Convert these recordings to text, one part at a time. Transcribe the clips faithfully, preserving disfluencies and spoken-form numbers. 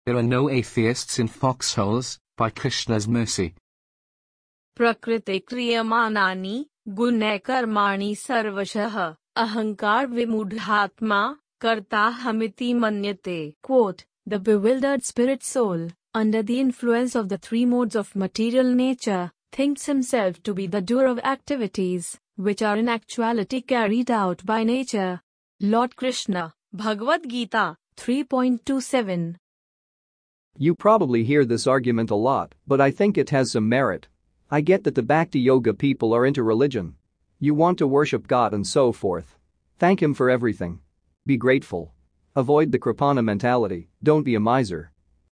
There are no atheists in foxholes, by Krishna's mercy. प्रकृते क्रियमाणानि गुणैः कर्माणि सर्वशः अहंकार विमूढ़ात्मा कर्ताहमिति मन्यते. Quote, the bewildered spirit soul, under the influence of the three modes of material nature, thinks himself to be the doer of activities, which are in actuality carried out by nature. Lord Krishna, Bhagavad Gita, three point two seven. You probably hear this argument a lot, but I think it has some merit. I get that the Bhakti Yoga people are into religion. You want to worship God and so forth. Thank Him for everything. Be grateful. Avoid the Kripana mentality, don't be a miser.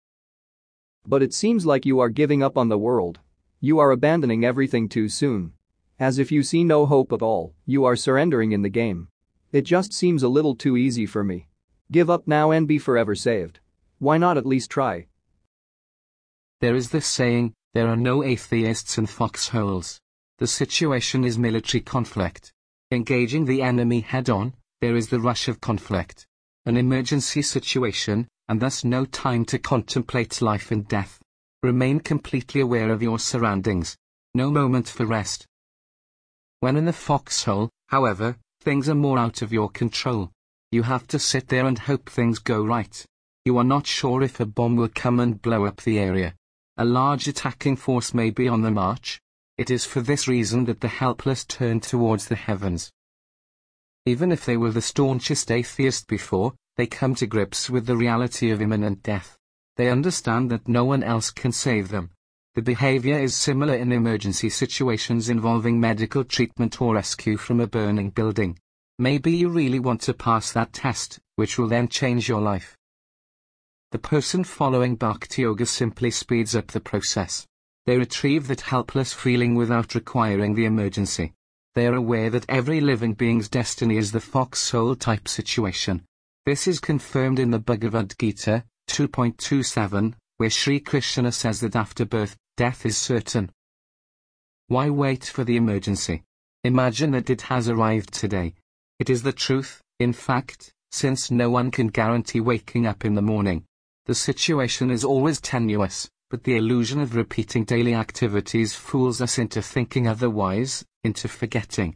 But it seems like you are giving up on the world. You are abandoning everything too soon. As if you see no hope at all, you are surrendering in the game. It just seems a little too easy for me. Give up now and be forever saved. Why not at least try? There is this saying, there are no atheists in foxholes. The situation is military conflict. Engaging the enemy head-on, there is the rush of conflict. An emergency situation, and thus no time to contemplate life and death. Remain completely aware of your surroundings. No moment for rest. When in the foxhole, however, things are more out of your control. You have to sit there and hope things go right. You are not sure if a bomb will come and blow up the area. A large attacking force may be on the march. It is for this reason that the helpless turn towards the heavens. Even if they were the staunchest atheist before, they come to grips with the reality of imminent death. They understand that no one else can save them. The behavior is similar in emergency situations involving medical treatment or rescue from a burning building. Maybe you really want to pass that test, which will then change your life. The person following Bhakti Yoga simply speeds up the process. They retrieve that helpless feeling without requiring the emergency. They are aware that every living being's destiny is the foxhole type situation. This is confirmed in the Bhagavad Gita, two point two seven, where Sri Krishna says that after birth, death is certain. Why wait for the emergency? Imagine that it has arrived today. It is the truth, in fact, since no one can guarantee waking up in the morning. The situation is always tenuous, but the illusion of repeating daily activities fools us into thinking otherwise, into forgetting.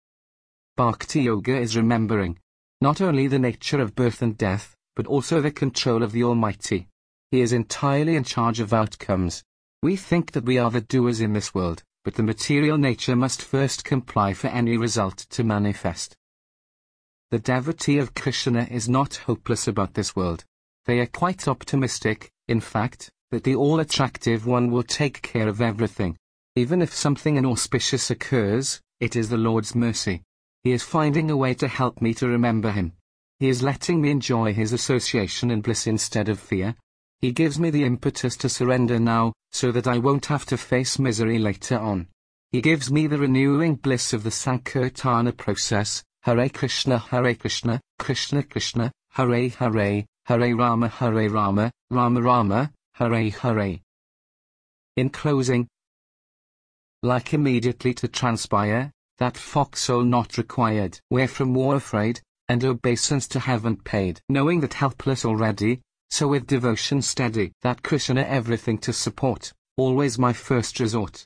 Bhakti Yoga is remembering not only the nature of birth and death, but also the control of the Almighty. He is entirely in charge of outcomes. We think that we are the doers in this world, but the material nature must first comply for any result to manifest. The devotee of Krishna is not hopeless about this world. They are quite optimistic, in fact, that the all-attractive one will take care of everything. Even if something inauspicious occurs, it is the Lord's mercy. He is finding a way to help me to remember Him. He is letting me enjoy His association and bliss instead of fear. He gives me the impetus to surrender now, so that I won't have to face misery later on. He gives me the renewing bliss of the Sankirtana process. Hare Krishna, Hare Krishna, Krishna Krishna, Hare Hare, Hare Rama, Hare Rama, Rama Rama, Hare Hare. In closing, like immediately to transpire, that foxhole not required, where from war afraid, and obeisance to heaven paid, knowing that helpless already, so with devotion steady, that Krishna everything to support, always my first resort.